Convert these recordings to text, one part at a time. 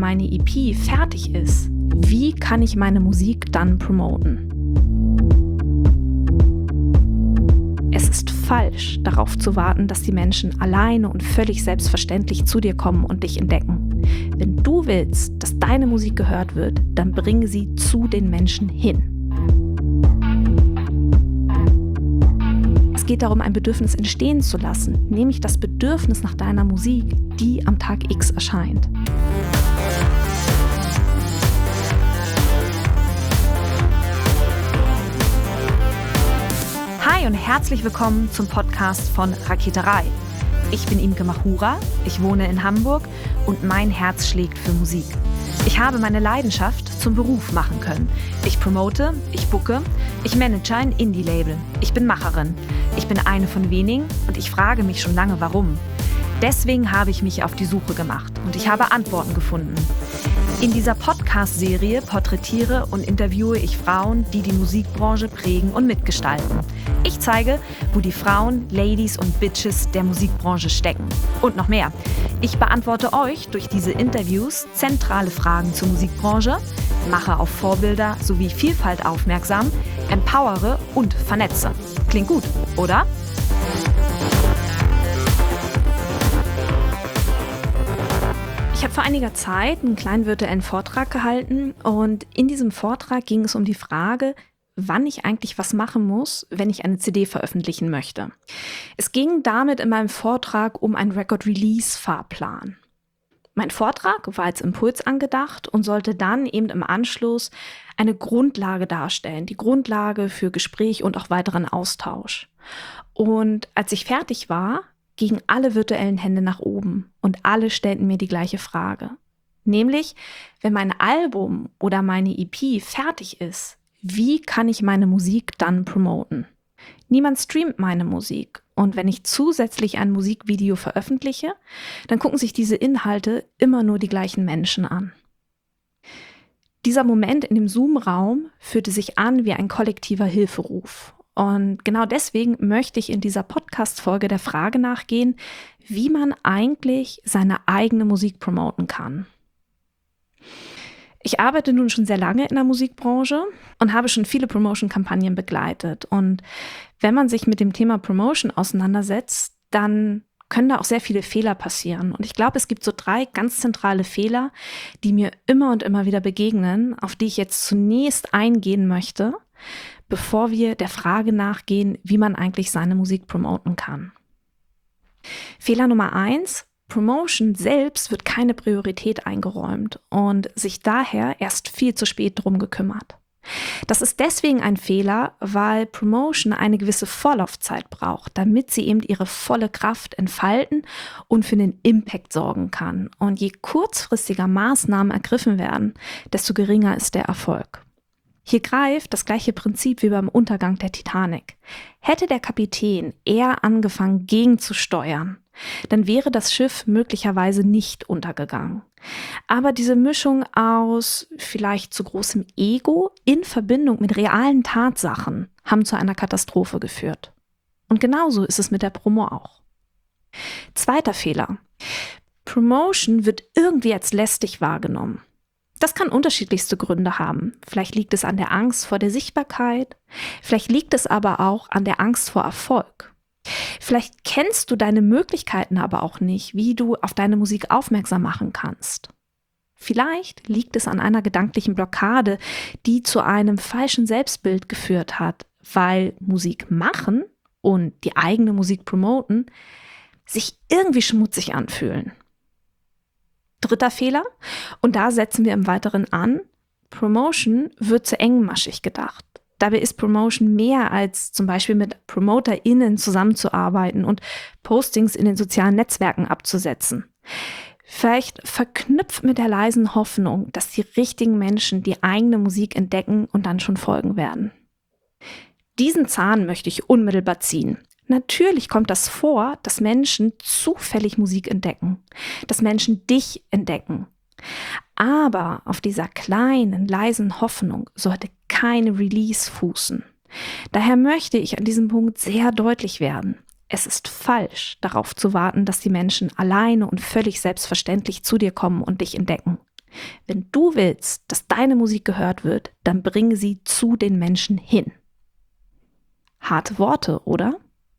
meine EP fertig ist, wie kann ich meine Musik dann promoten? Es ist falsch, darauf zu warten, dass die Menschen alleine und völlig selbstverständlich zu dir kommen und dich entdecken. Wenn du willst, dass deine Musik gehört wird, dann bringe sie zu den Menschen hin. Es geht darum, ein Bedürfnis entstehen zu lassen, nämlich das Bedürfnis nach deiner Musik, die am Tag X erscheint. Hi und herzlich willkommen zum Podcast von Raketerei. Ich bin Imke Machura, ich wohne in Hamburg und mein Herz schlägt für Musik. Ich habe meine Leidenschaft zum Beruf machen können. Ich promote, ich booke, ich manage ein Indie-Label. Ich bin Macherin. Ich bin eine von wenigen und ich frage mich schon lange, warum. Deswegen habe ich mich auf die Suche gemacht und ich habe Antworten gefunden. In dieser Podcast-Serie porträtiere und interviewe ich Frauen, die die Musikbranche prägen und mitgestalten. Ich zeige, wo die Frauen, Ladies und Bitches der Musikbranche stecken. Und noch mehr. Ich beantworte euch durch diese Interviews zentrale Fragen zur Musikbranche, mache auf Vorbilder sowie Vielfalt aufmerksam, empowere und vernetze. Klingt gut, oder? Ich habe vor einiger Zeit einen kleinen virtuellen Vortrag gehalten und in diesem Vortrag ging es um die Frage, wann ich eigentlich was machen muss, wenn ich eine CD veröffentlichen möchte. Es ging damit in meinem Vortrag um einen Record-Release-Fahrplan. Mein Vortrag war als Impuls angedacht und sollte dann eben im Anschluss eine Grundlage darstellen, die Grundlage für Gespräch und auch weiteren Austausch. Und als ich fertig war, gingen alle virtuellen Hände nach oben und alle stellten mir die gleiche Frage. Nämlich, wenn mein Album oder meine EP fertig ist, wie kann ich meine Musik dann promoten? Niemand streamt meine Musik und wenn ich zusätzlich ein Musikvideo veröffentliche, dann gucken sich diese Inhalte immer nur die gleichen Menschen an. Dieser Moment in dem Zoom-Raum fühlte sich an wie ein kollektiver Hilferuf. Und genau deswegen möchte ich in dieser Podcast-Folge der Frage nachgehen, wie man eigentlich seine eigene Musik promoten kann. Ich arbeite nun schon sehr lange in der Musikbranche und habe schon viele Promotion-Kampagnen begleitet. Und wenn man sich mit dem Thema Promotion auseinandersetzt, dann können da auch sehr viele Fehler passieren. Und ich glaube, es gibt so 3 ganz zentrale Fehler, die mir immer und immer wieder begegnen, auf die ich jetzt zunächst eingehen möchte, bevor wir der Frage nachgehen, wie man eigentlich seine Musik promoten kann. Fehler Nummer 1: Promotion selbst wird keine Priorität eingeräumt und sich daher erst viel zu spät drum gekümmert. Das ist deswegen ein Fehler, weil Promotion eine gewisse Vorlaufzeit braucht, damit sie eben ihre volle Kraft entfalten und für den Impact sorgen kann. Und je kurzfristiger Maßnahmen ergriffen werden, desto geringer ist der Erfolg. Hier greift das gleiche Prinzip wie beim Untergang der Titanic. Hätte der Kapitän eher angefangen, gegenzusteuern, dann wäre das Schiff möglicherweise nicht untergegangen. Aber diese Mischung aus vielleicht zu großem Ego in Verbindung mit realen Tatsachen haben zu einer Katastrophe geführt. Und genauso ist es mit der Promo auch. Zweiter Fehler: Promotion wird irgendwie als lästig wahrgenommen. Das kann unterschiedlichste Gründe haben. Vielleicht liegt es an der Angst vor der Sichtbarkeit, vielleicht liegt es aber auch an der Angst vor Erfolg. Vielleicht kennst du deine Möglichkeiten aber auch nicht, wie du auf deine Musik aufmerksam machen kannst. Vielleicht liegt es an einer gedanklichen Blockade, die zu einem falschen Selbstbild geführt hat, weil Musik machen und die eigene Musik promoten sich irgendwie schmutzig anfühlen. Dritter Fehler, und da setzen wir im Weiteren an: Promotion wird zu engmaschig gedacht. Dabei ist Promotion mehr als zum Beispiel mit PromoterInnen zusammenzuarbeiten und Postings in den sozialen Netzwerken abzusetzen. Vielleicht verknüpft mit der leisen Hoffnung, dass die richtigen Menschen die eigene Musik entdecken und dann schon folgen werden. Diesen Zahn möchte ich unmittelbar ziehen. Natürlich kommt das vor, dass Menschen zufällig Musik entdecken, dass Menschen dich entdecken. Aber auf dieser kleinen, leisen Hoffnung sollte keine Release fußen. Daher möchte ich an diesem Punkt sehr deutlich werden. Es ist falsch, darauf zu warten, dass die Menschen alleine und völlig selbstverständlich zu dir kommen und dich entdecken. Wenn du willst, dass deine Musik gehört wird, dann bringe sie zu den Menschen hin. Harte Worte, oder?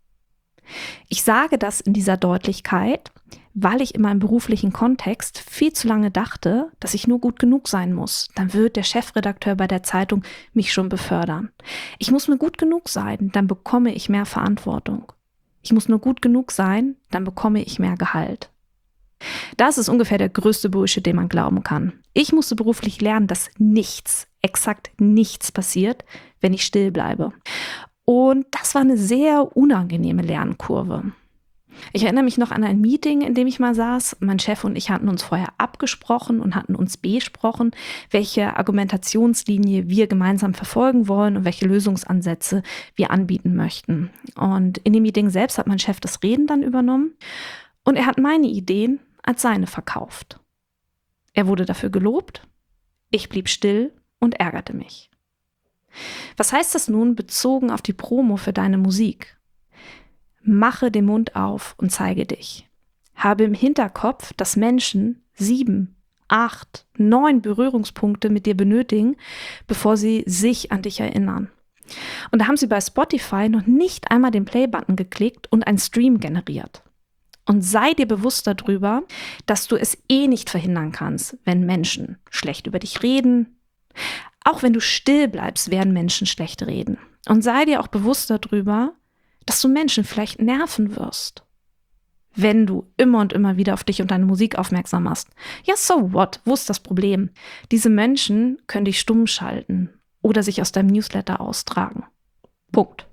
Ich sage das in dieser Deutlichkeit, weil ich in meinem beruflichen Kontext viel zu lange dachte, dass ich nur gut genug sein muss. Dann wird der Chefredakteur bei der Zeitung mich schon befördern. Ich muss nur gut genug sein, dann bekomme ich mehr Verantwortung. Ich muss nur gut genug sein, dann bekomme ich mehr Gehalt. Das ist ungefähr der größte Bullshit, den man glauben kann. Ich musste beruflich lernen, dass nichts, exakt nichts passiert, wenn ich still bleibe. Und das war eine sehr unangenehme Lernkurve. Ich erinnere mich noch an ein Meeting, in dem ich mal saß. Mein Chef und ich hatten uns vorher abgesprochen und hatten uns besprochen, welche Argumentationslinie wir gemeinsam verfolgen wollen und welche Lösungsansätze wir anbieten möchten. Und in dem Meeting selbst hat mein Chef das Reden dann übernommen und er hat meine Ideen als seine verkauft. Er wurde dafür gelobt, ich blieb still und ärgerte mich. Was heißt das nun bezogen auf die Promo für deine Musik? Mache den Mund auf und zeige dich. Habe im Hinterkopf, dass Menschen 7, 8, 9 Berührungspunkte mit dir benötigen, bevor sie sich an dich erinnern. Und da haben sie bei Spotify noch nicht einmal den Play-Button geklickt und einen Stream generiert. Und sei dir bewusst darüber, dass du es nicht verhindern kannst, wenn Menschen schlecht über dich reden. Auch wenn du still bleibst, werden Menschen schlecht reden. Und sei dir auch bewusst darüber, dass du Menschen vielleicht nerven wirst, wenn du immer und immer wieder auf dich und deine Musik aufmerksam machst. Ja, so what? Wo ist das Problem? Diese Menschen können dich stumm schalten oder sich aus deinem Newsletter austragen. Punkt.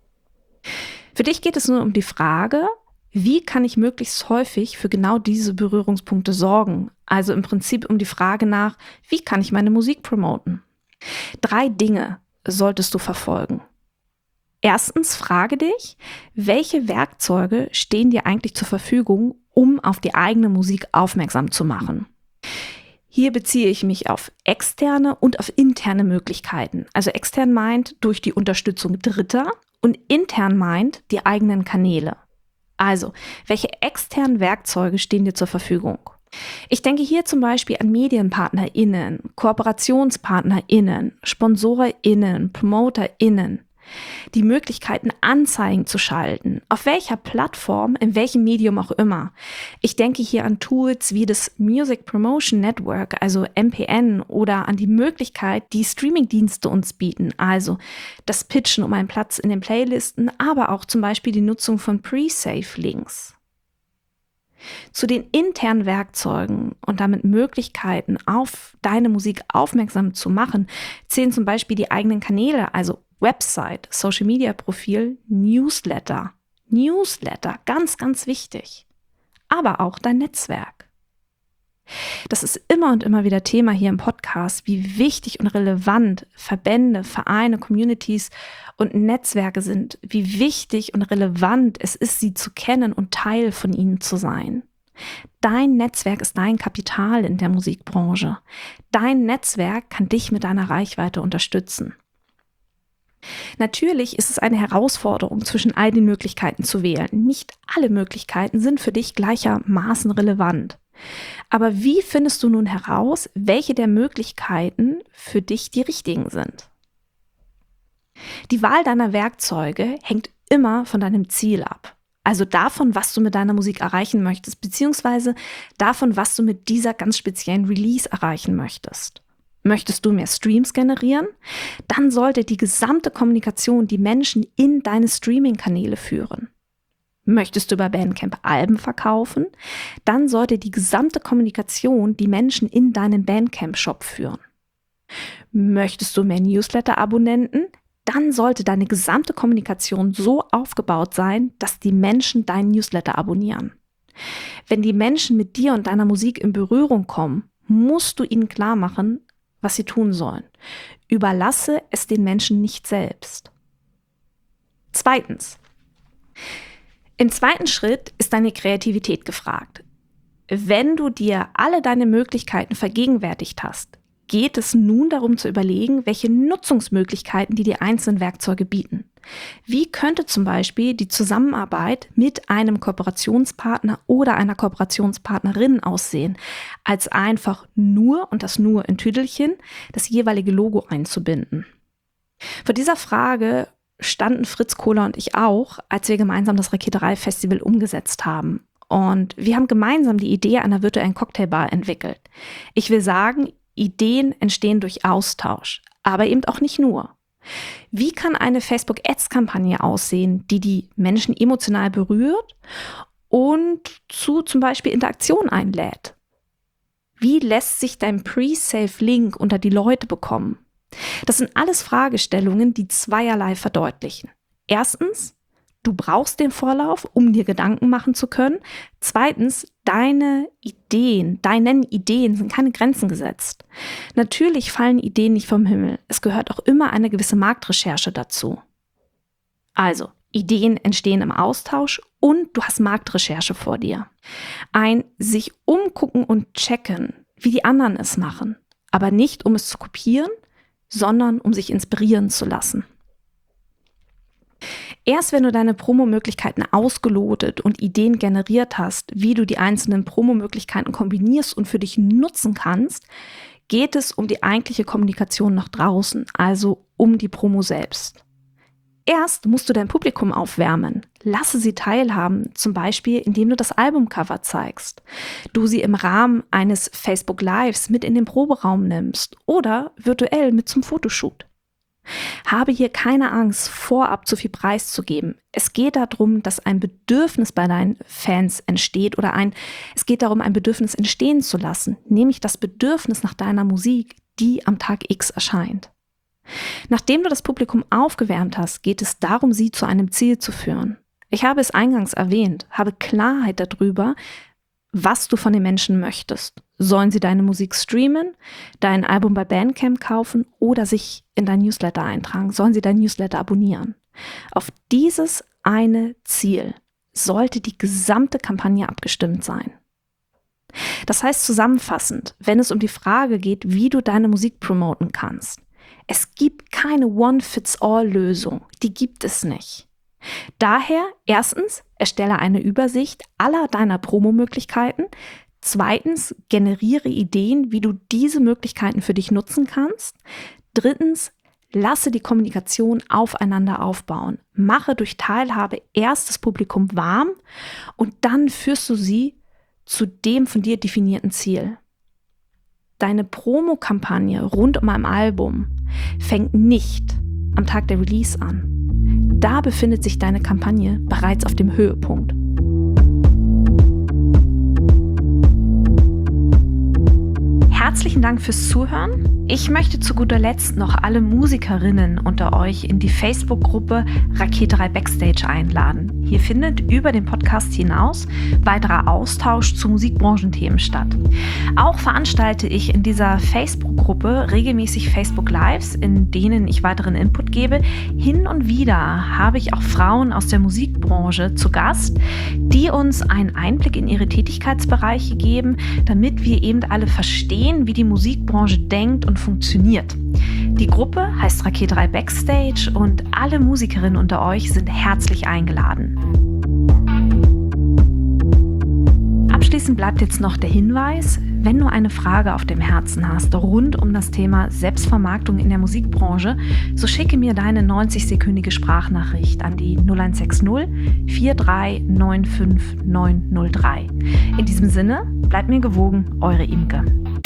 Für dich geht es nur um die Frage, wie kann ich möglichst häufig für genau diese Berührungspunkte sorgen? Also im Prinzip um die Frage nach, wie kann ich meine Musik promoten? 3 Dinge solltest du verfolgen. Erstens, frage dich, welche Werkzeuge stehen dir eigentlich zur Verfügung, um auf die eigene Musik aufmerksam zu machen? Hier beziehe ich mich auf externe und auf interne Möglichkeiten. Also extern meint durch die Unterstützung Dritter und intern meint die eigenen Kanäle. Also, welche externen Werkzeuge stehen dir zur Verfügung? Ich denke hier zum Beispiel an MedienpartnerInnen, KooperationspartnerInnen, SponsorInnen, PromoterInnen. Die Möglichkeiten, Anzeigen zu schalten, auf welcher Plattform, in welchem Medium auch immer. Ich denke hier an Tools wie das Music Promotion Network, also MPN, oder an die Möglichkeit, die Streamingdienste uns bieten, also das Pitchen um einen Platz in den Playlisten, aber auch zum Beispiel die Nutzung von Pre-Save-Links. Zu den internen Werkzeugen und damit Möglichkeiten, auf deine Musik aufmerksam zu machen, zählen zum Beispiel die eigenen Kanäle, also Website, Social Media Profil, Newsletter. Newsletter, ganz, ganz wichtig. Aber auch dein Netzwerk. Das ist immer und immer wieder Thema hier im Podcast, wie wichtig und relevant Verbände, Vereine, Communities und Netzwerke sind, wie wichtig und relevant es ist, sie zu kennen und Teil von ihnen zu sein. Dein Netzwerk ist dein Kapital in der Musikbranche. Dein Netzwerk kann dich mit deiner Reichweite unterstützen. Natürlich ist es eine Herausforderung, zwischen all den Möglichkeiten zu wählen. Nicht alle Möglichkeiten sind für dich gleichermaßen relevant. Aber wie findest du nun heraus, welche der Möglichkeiten für dich die richtigen sind? Die Wahl deiner Werkzeuge hängt immer von deinem Ziel ab. Also davon, was du mit deiner Musik erreichen möchtest, beziehungsweise davon, was du mit dieser ganz speziellen Release erreichen möchtest. Möchtest du mehr Streams generieren? Dann sollte die gesamte Kommunikation die Menschen in deine Streaming-Kanäle führen. Möchtest du über Bandcamp Alben verkaufen? Dann sollte die gesamte Kommunikation die Menschen in deinen Bandcamp-Shop führen. Möchtest du mehr Newsletter-Abonnenten? Dann sollte deine gesamte Kommunikation so aufgebaut sein, dass die Menschen deinen Newsletter abonnieren. Wenn die Menschen mit dir und deiner Musik in Berührung kommen, musst du ihnen klar machen, was sie tun sollen. Überlasse es den Menschen nicht selbst. Zweitens. Im zweiten Schritt ist deine Kreativität gefragt. Wenn du dir alle deine Möglichkeiten vergegenwärtigt hast, geht es nun darum zu überlegen, welche Nutzungsmöglichkeiten die einzelnen Werkzeuge bieten. Wie könnte zum Beispiel die Zusammenarbeit mit einem Kooperationspartner oder einer Kooperationspartnerin aussehen, als einfach nur, und das nur in Tüdelchen, das jeweilige Logo einzubinden? Vor dieser Frage standen Fritz Kohler und ich auch, als wir gemeinsam das Raketerei-Festival umgesetzt haben. Und wir haben gemeinsam die Idee einer virtuellen Cocktailbar entwickelt. Ich will sagen, Ideen entstehen durch Austausch, aber eben auch nicht nur. Wie kann eine Facebook-Ads-Kampagne aussehen, die die Menschen emotional berührt und zu zum Beispiel Interaktion einlädt? Wie lässt sich dein Pre-Save-Link unter die Leute bekommen? Das sind alles Fragestellungen, die zweierlei verdeutlichen. Erstens, du brauchst den Vorlauf, um dir Gedanken machen zu können. Zweitens, deinen Ideen sind keine Grenzen gesetzt. Natürlich fallen Ideen nicht vom Himmel. Es gehört auch immer eine gewisse Marktrecherche dazu. Also, Ideen entstehen im Austausch und du hast Marktrecherche vor dir. Ein sich umgucken und checken, wie die anderen es machen. Aber nicht, um es zu kopieren, sondern um sich inspirieren zu lassen. Erst wenn du deine Promo-Möglichkeiten ausgelotet und Ideen generiert hast, wie du die einzelnen Promo-Möglichkeiten kombinierst und für dich nutzen kannst, geht es um die eigentliche Kommunikation nach draußen, also um die Promo selbst. Erst musst du dein Publikum aufwärmen. Lasse sie teilhaben, zum Beispiel indem du das Albumcover zeigst, du sie im Rahmen eines Facebook Lives mit in den Proberaum nimmst oder virtuell mit zum Fotoshoot. Habe hier keine Angst, vorab zu viel preiszugeben. Es geht darum, dass ein Bedürfnis bei deinen Fans entsteht oder es geht darum, ein Bedürfnis entstehen zu lassen, nämlich das Bedürfnis nach deiner Musik, die am Tag X erscheint. Nachdem du das Publikum aufgewärmt hast, geht es darum, sie zu einem Ziel zu führen. Ich habe es eingangs erwähnt, habe Klarheit darüber, was du von den Menschen möchtest. Sollen sie deine Musik streamen, dein Album bei Bandcamp kaufen oder sich in dein Newsletter eintragen? Sollen sie dein Newsletter abonnieren? Auf dieses eine Ziel sollte die gesamte Kampagne abgestimmt sein. Das heißt zusammenfassend, wenn es um die Frage geht, wie du deine Musik promoten kannst. Es gibt keine One-Fits-All-Lösung, die gibt es nicht. Daher, erstens, erstelle eine Übersicht aller deiner Promo-Möglichkeiten. Zweitens, generiere Ideen, wie du diese Möglichkeiten für dich nutzen kannst. Drittens, lasse die Kommunikation aufeinander aufbauen. Mache durch Teilhabe erst das Publikum warm und dann führst du sie zu dem von dir definierten Ziel. Deine Promo-Kampagne rund um ein Album fängt nicht am Tag der Release an. Da befindet sich deine Kampagne bereits auf dem Höhepunkt. Herzlichen Dank fürs Zuhören. Ich möchte zu guter Letzt noch alle Musikerinnen unter euch in die Facebook-Gruppe Raketerei Backstage einladen. Hier findet über den Podcast hinaus weiterer Austausch zu Musikbranchenthemen statt. Auch veranstalte ich in dieser Facebook-Gruppe regelmäßig Facebook-Lives, in denen ich weiteren Input gebe. Hin und wieder habe ich auch Frauen aus der Musikbranche zu Gast, die uns einen Einblick in ihre Tätigkeitsbereiche geben, damit wir eben alle verstehen, wie die Musikbranche denkt und funktioniert. Die Gruppe heißt Raketerei Backstage und alle Musikerinnen unter euch sind herzlich eingeladen. Abschließend bleibt jetzt noch der Hinweis, wenn du eine Frage auf dem Herzen hast rund um das Thema Selbstvermarktung in der Musikbranche, so schicke mir deine 90-sekündige Sprachnachricht an die 0160 43 95 903. In diesem Sinne, bleibt mir gewogen, eure Imke.